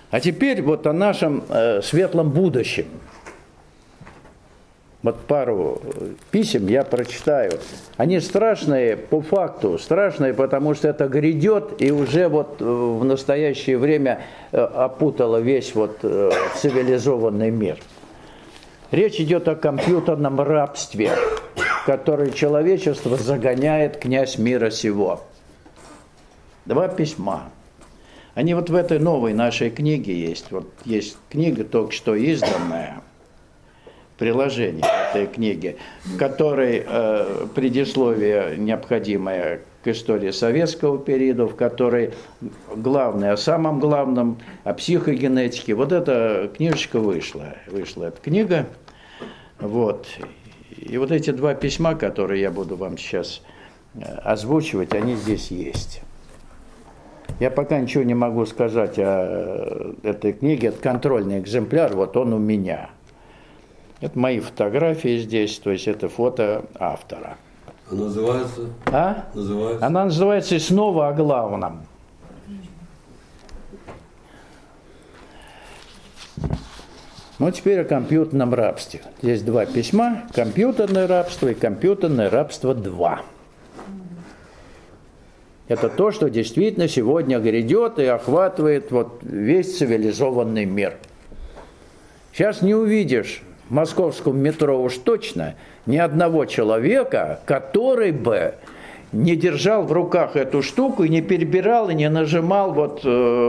А теперь вот о нашем светлом будущем. Вот пару писем я прочитаю. Они страшные по факту, страшные, потому что это грядет и уже вот в настоящее время опутало весь вот цивилизованный мир. Речь идет о компьютерном рабстве, которое человечество загоняет князь мира сего. 2 письма. Они вот в этой новой нашей книге есть. Вот есть книга, только что изданная, приложение этой книги, в которой предисловие необходимое к истории советского периода, в которой главное о самом главном, о психогенетике. Вот эта книжечка вышла эта книга. Вот. И вот эти 2 письма, которые я буду вам сейчас озвучивать, они здесь есть. Я пока ничего не могу сказать о этой книге. Это контрольный экземпляр, вот он у меня. Это мои фотографии здесь, то есть это фото автора. А называется? Называется? Она называется «И снова о главном». Ну, теперь о компьютерном рабстве. Здесь 2 письма. Компьютерное рабство и компьютерное рабство 2. Это то, что действительно сегодня грядет и охватывает вот весь цивилизованный мир. Сейчас не увидишь в московском метро уж точно ни одного человека, который бы не держал в руках эту штуку и не перебирал, и не нажимал вот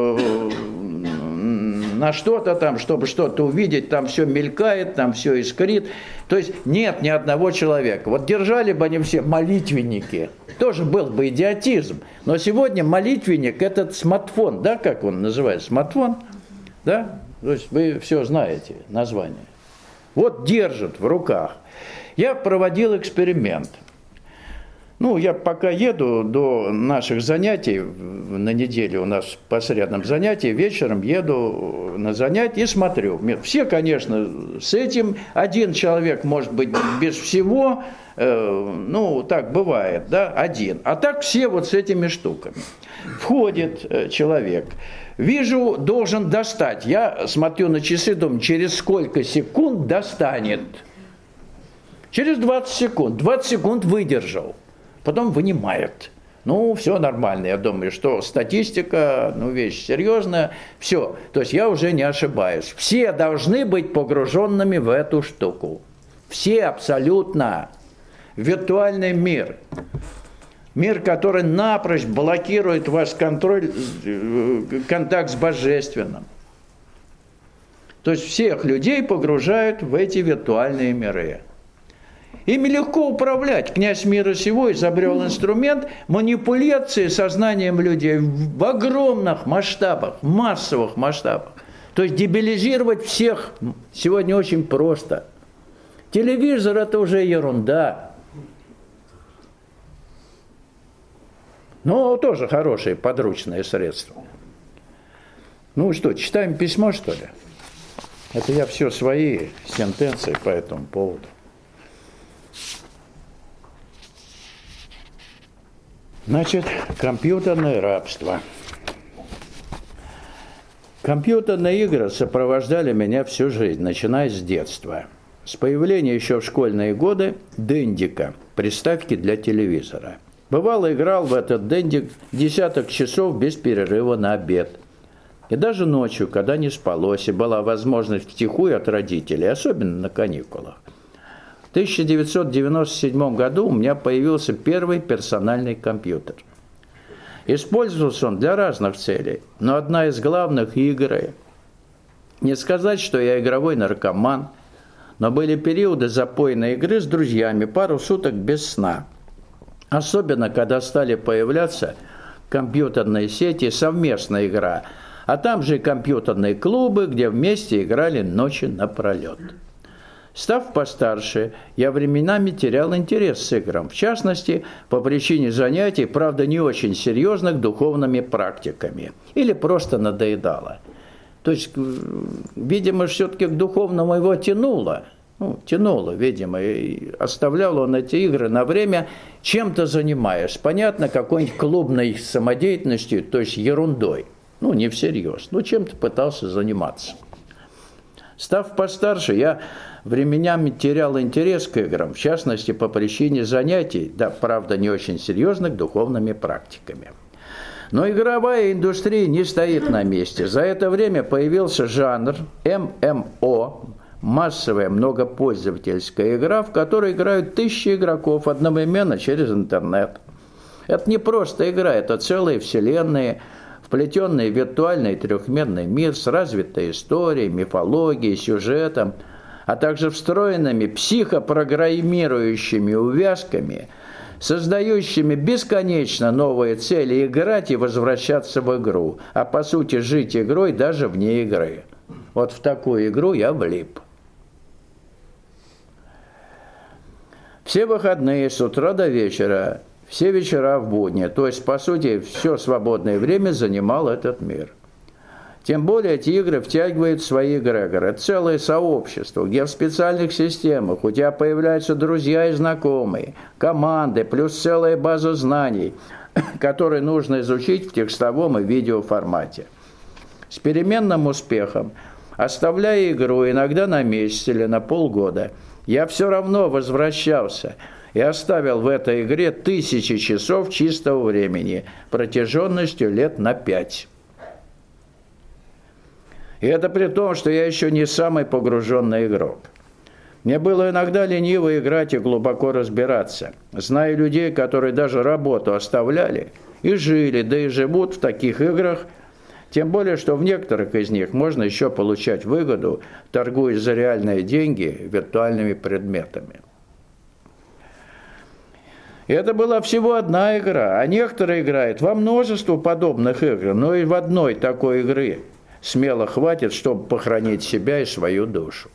на что-то там, чтобы что-то увидеть, там все мелькает, там все искрит. То есть нет ни одного человека. Вот держали бы они все молитвенники, тоже был бы идиотизм. Но сегодня молитвенник, этот смартфон, да, как он называется, смартфон, да, то есть вы все знаете название. Вот держит в руках. Я проводил эксперимент. Ну, я пока еду до наших занятий, на неделе у нас по средам занятия, вечером еду на занятия и смотрю. Все, конечно, с этим, один человек, может быть, без всего, ну, так бывает, да, один. А так все вот с этими штуками. Входит человек. Вижу, должен достать. Я смотрю на часы, думаю, через сколько секунд достанет. Через 20 секунд. 20 секунд выдержал. Потом вынимает. Ну, все нормально. Я думаю, что статистика, ну, вещь серьезная. Все. То есть я уже не ошибаюсь. Все должны быть погруженными в эту штуку. Все абсолютно. Виртуальный мир. Мир, который напрочь блокирует ваш контроль, контакт с Божественным. То есть всех людей погружают в эти виртуальные миры. Ими легко управлять. Князь мира сего изобрел инструмент манипуляции сознанием людей в огромных масштабах, массовых масштабах. То есть дебилизировать всех сегодня очень просто. Телевизор – это уже ерунда. Но тоже хорошие подручные средства. Ну что, читаем письмо, что ли? Это я все свои сентенции по этому поводу. Значит, компьютерное рабство. Компьютерные игры сопровождали меня всю жизнь, начиная с детства. С появления еще в школьные годы Дендика, приставки для телевизора. Бывало, играл в этот Дендик десяток часов без перерыва на обед. И даже ночью, когда не спалось, и была возможность втихую от родителей, особенно на каникулах. В 1997 году у меня появился первый персональный компьютер. Использовался он для разных целей, но одна из главных – игры. Не сказать, что я игровой наркоман, но были периоды запойной игры с друзьями, пару суток без сна. Особенно, когда стали появляться компьютерные сети, совместная игра, а там же и компьютерные клубы, где вместе играли ночи напролет. Став постарше, я временами терял интерес к играм, в частности, по причине занятий, правда, не очень серьезных, духовными практиками, или просто надоедало. То есть, видимо, все-таки к духовному его тянуло. Тянуло, видимо, и оставлял он эти игры на время, чем-то занимаясь. Понятно, какой-нибудь клубной самодеятельностью, то есть ерундой. Ну, не всерьез, но чем-то пытался заниматься. Став постарше, я временами терял интерес к играм, в частности, по причине занятий, да, правда, не очень серьезных, духовными практиками. Но игровая индустрия не стоит на месте. За это время появился жанр ММО, массовая многопользовательская игра, в которой играют тысячи игроков одновременно через интернет. Это не просто игра, это целые вселенные, вплетенный в виртуальный трехмерный мир с развитой историей, мифологией, сюжетом, а также встроенными психопрограммирующими увязками, создающими бесконечно новые цели играть и возвращаться в игру, а по сути жить игрой даже вне игры. Вот в такую игру я влип. Все выходные с утра до вечера, все вечера в будни, то есть, по сути, все свободное время занимал этот мир. Тем более эти игры втягивают в свои эгрегоры. Это целое сообщество, где в специальных системах у тебя появляются друзья и знакомые, команды, плюс целая база знаний, которые нужно изучить в текстовом и видеоформате. С переменным успехом, оставляя игру иногда на месяц или на полгода, я все равно возвращался и оставил в этой игре тысячи часов чистого времени, протяженностью лет на 5. И это при том, что я еще не самый погруженный игрок. Мне было иногда лениво играть и глубоко разбираться. Знаю людей, которые даже работу оставляли и жили, да и живут в таких играх, тем более, что в некоторых из них можно еще получать выгоду, торгуя за реальные деньги виртуальными предметами. И это была всего одна игра, а некоторые играют во множество подобных игр, но и в одной такой игры смело хватит, чтобы похоронить себя и свою душу.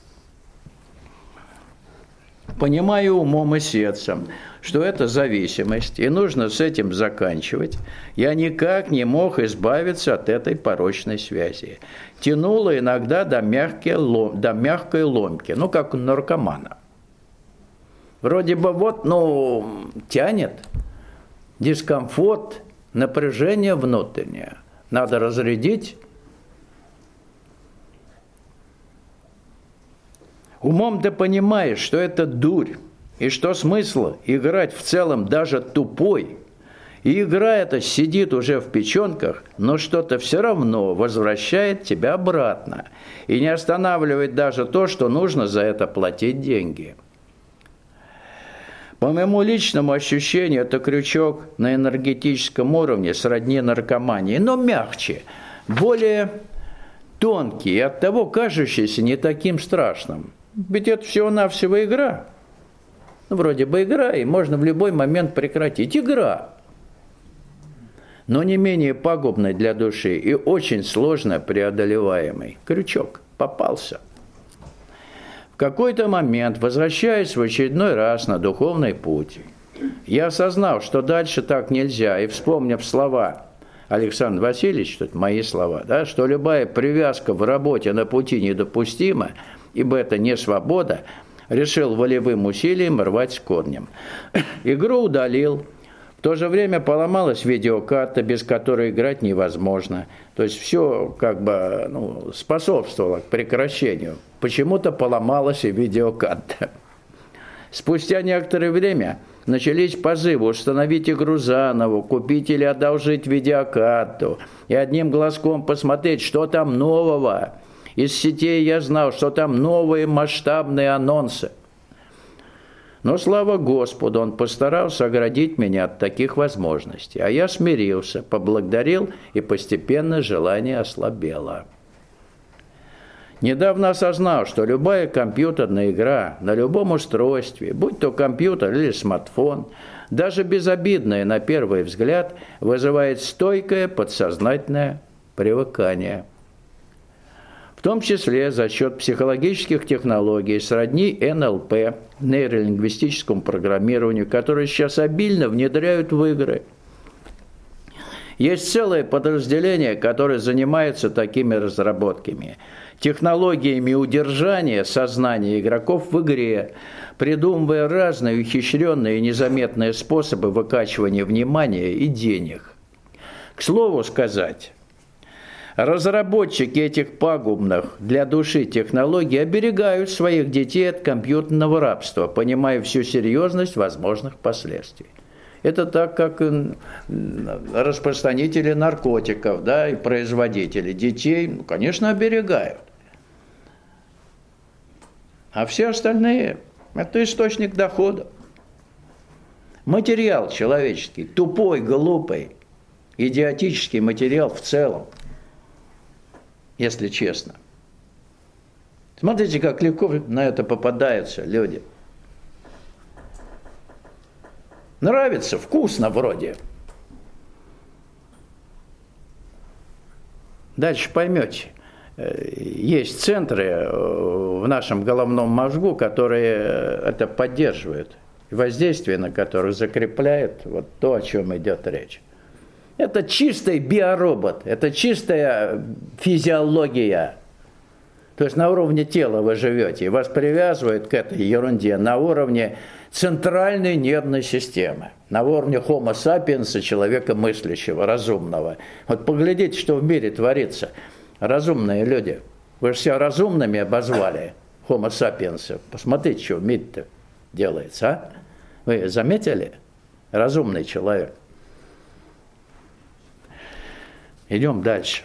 Понимаю умом и сердцем, что это зависимость, и нужно с этим заканчивать, я никак не мог избавиться от этой порочной связи. Тянуло иногда до мягкой ломки, ну, как у наркомана. Вроде бы тянет, дискомфорт, напряжение внутреннее. Надо разрядить. Умом ты понимаешь, что это дурь, и что смысл играть в целом даже тупой. И игра эта сидит уже в печенках, но что-то все равно возвращает тебя обратно. И не останавливает даже то, что нужно за это платить деньги. По моему личному ощущению, это крючок на энергетическом уровне сродни наркомании, но мягче, более тонкий и оттого кажущийся не таким страшным. Ведь это всего-навсего игра. Вроде бы игра, и можно в любой момент прекратить. Игра. Но не менее пагубный для души и очень сложно преодолеваемый. Крючок попался. В какой-то момент, возвращаясь в очередной раз на духовный путь, я осознал, что дальше так нельзя, и вспомнив слова Александра Васильевича, это мои слова, да, что любая привязка в работе на пути недопустима, ибо это не свобода, решил волевым усилием рвать с корнем. Игру удалил. В то же время поломалась видеокарта, без которой играть невозможно. То есть все способствовало к прекращению. Почему-то поломалась и видеокарта. Спустя некоторое время начались позывы установить игру заново, купить или одолжить видеокарту и одним глазком посмотреть, что там нового. Из сетей я знал, что там новые масштабные анонсы. Но, слава Господу, Он постарался оградить меня от таких возможностей. А я смирился, поблагодарил, и постепенно желание ослабело. Недавно осознал, что любая компьютерная игра на любом устройстве, будь то компьютер или смартфон, даже безобидная на первый взгляд, вызывает стойкое подсознательное привыкание. В том числе за счет психологических технологий сродни НЛП, нейролингвистическому программированию, которые сейчас обильно внедряют в игры. Есть целое подразделение, которое занимается такими разработками, технологиями удержания сознания игроков в игре, придумывая разные ухищренные и незаметные способы выкачивания внимания и денег. К слову сказать, Разработчики этих пагубных для души технологий оберегают своих детей от компьютерного рабства, понимая всю серьезность возможных последствий. Это так, как распространители наркотиков, да, и производители детей, ну, конечно, оберегают. А все остальные – это источник дохода. Материал человеческий, тупой, глупый, идиотический материал в целом, если честно. Смотрите, как легко на это попадаются люди. Нравится, вкусно вроде. Дальше поймете. Есть центры в нашем головном мозгу, которые это поддерживают, и воздействие на которых закрепляет вот то, о чем идет речь. Это чистый биоробот, это чистая физиология. То есть на уровне тела вы живете, и вас привязывают к этой ерунде на уровне центральной нервной системы, на уровне Homo sapiens, человека мыслящего, разумного. Вот поглядите, что в мире творится. Разумные люди. Вы же себя разумными обозвали, Homo sapiens. Посмотрите, что в мире-то делается, а? Вы заметили? Разумный человек. Идем дальше.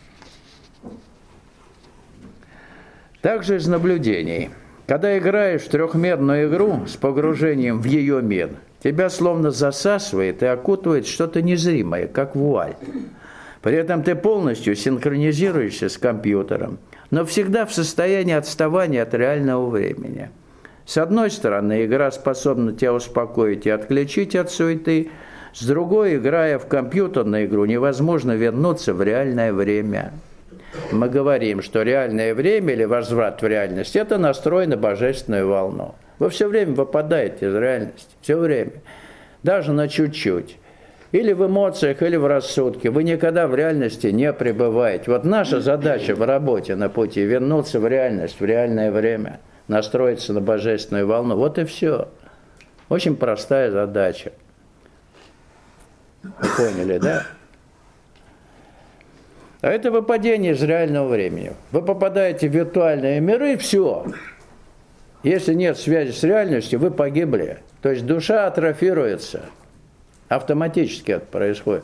Также из наблюдений. Когда играешь в трехмерную игру с погружением в ее мир, тебя словно засасывает и окутывает что-то незримое, как вуаль. При этом ты полностью синхронизируешься с компьютером, но всегда в состоянии отставания от реального времени. С одной стороны, игра способна тебя успокоить и отключить от суеты, с другой, играя в компьютерную игру, невозможно вернуться в реальное время. Мы говорим, что реальное время или возврат в реальность – это настрой на божественную волну. Вы все время выпадаете из реальности, все время, даже на чуть-чуть. Или в эмоциях, или в рассудке. Вы никогда в реальности не пребываете. Вот наша задача в работе на пути – вернуться в реальность, в реальное время, настроиться на божественную волну. Вот и все. Очень простая задача. Поняли, да? А это выпадение из реального времени. Вы попадаете в виртуальные миры, и все. Если нет связи с реальностью, вы погибли. То есть душа атрофируется. Автоматически это происходит.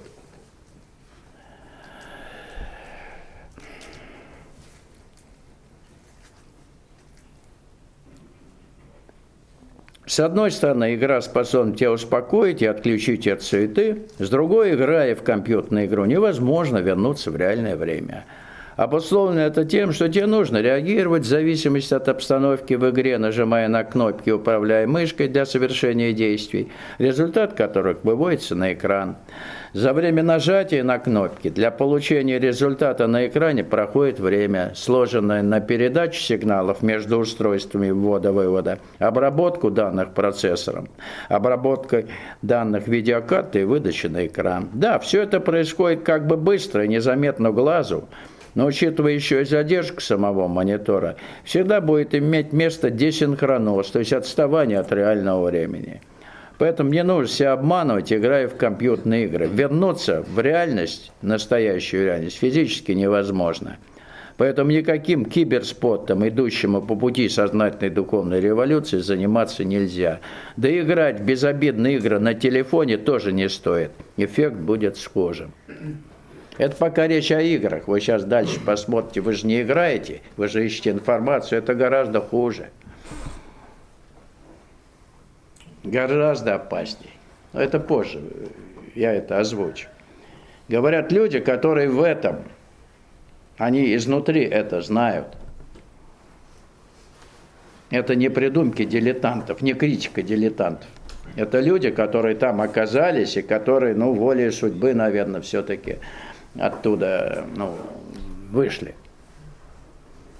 С одной стороны, игра способна тебя успокоить и отключить от суеты. С другой, играя в компьютерную игру, невозможно вернуться в реальное время. Обусловлено это тем, что тебе нужно реагировать в зависимости от обстановки в игре, нажимая на кнопки, управляя мышкой для совершения действий, результат которых выводится на экран. За время нажатия на кнопки для получения результата на экране проходит время, сложенное на передачу сигналов между устройствами ввода-вывода, обработку данных процессором, обработкой данных видеокарты и выдачи на экран. Да, все это происходит как бы быстро и незаметно глазу, но учитывая еще и задержку самого монитора, всегда будет иметь место десинхроноз, то есть отставание от реального времени. Поэтому не нужно себя обманывать, играя в компьютерные игры. Вернуться в реальность, настоящую реальность, физически невозможно. Поэтому никаким киберспортом, идущим по пути сознательной духовной революции, заниматься нельзя. Да и играть в безобидные игры на телефоне тоже не стоит. Эффект будет схожим. Это пока речь о играх. Вы сейчас дальше посмотрите, вы же не играете, вы же ищете информацию, это гораздо хуже. Гораздо опаснее. Но это позже, я это озвучу. Говорят люди, которые в этом, они изнутри это знают. Это не придумки дилетантов, не критика дилетантов. Это люди, которые там оказались и которые, волей судьбы, наверное, все-таки оттуда, вышли.